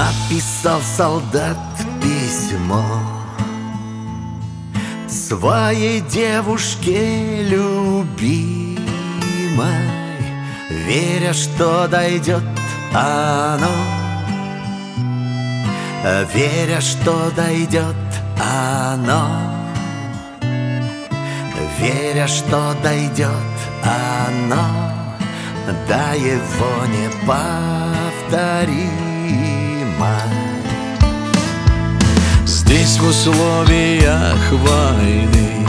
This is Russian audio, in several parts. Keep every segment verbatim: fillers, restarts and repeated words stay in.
Написал солдат письмо своей девушке любимой, веря, что дойдет оно, веря, что дойдет оно, веря, что дойдет оно до его неповторимой. Здесь в условиях войны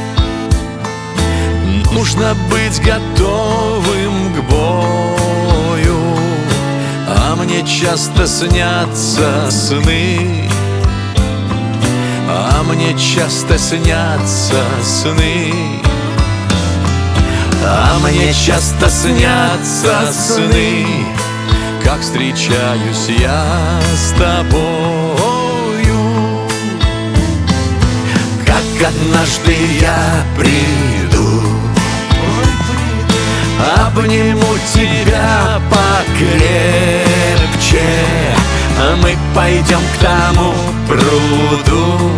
нужно быть готовым к бою, а мне часто снятся сны, а мне часто снятся сны, а мне часто снятся сны, как встречаюсь я с тобою. Как однажды я приду, обниму тебя покрепче, а мы пойдем к тому пруду,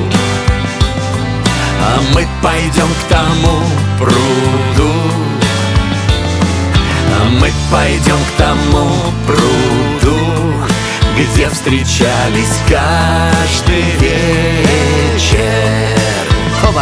а мы пойдем к тому пруду, а мы пойдем к тому пруду, где встречались каждый вечер. Хоба!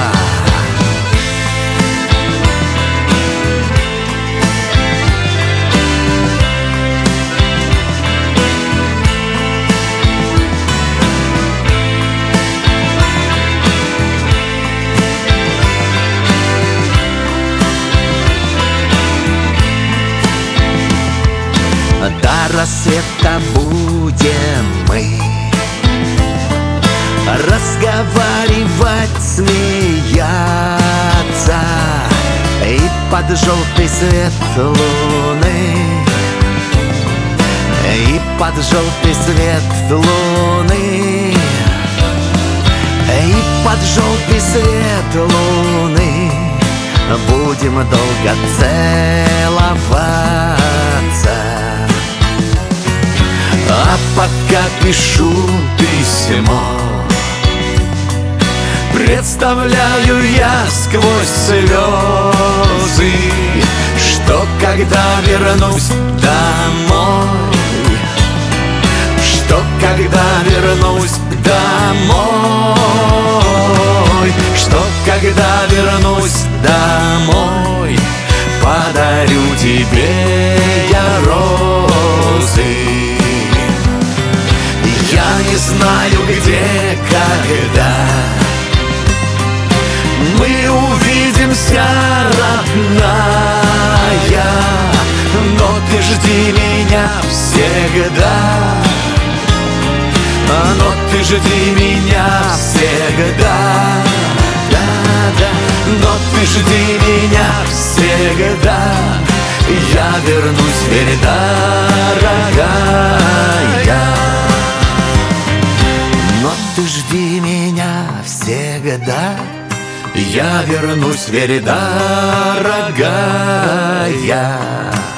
До рассвета будем мы разговаривать, смеяться, и под желтый свет луны, и под желтый свет луны, и под желтый свет луны будем долго целоваться. А пока пишу письмо, представляю я сквозь слезы, что когда вернусь домой, что когда вернусь домой, что когда вернусь домой, подарю тебе я розы. Я не знаю, где, когда мы увидимся, родная, но ты жди меня всегда, но ты жди меня всегда, да, да, но ты жди меня всегда, я вернусь, верь, дорогая. Но ты жди меня всегда, я вернусь, верь, дорогая.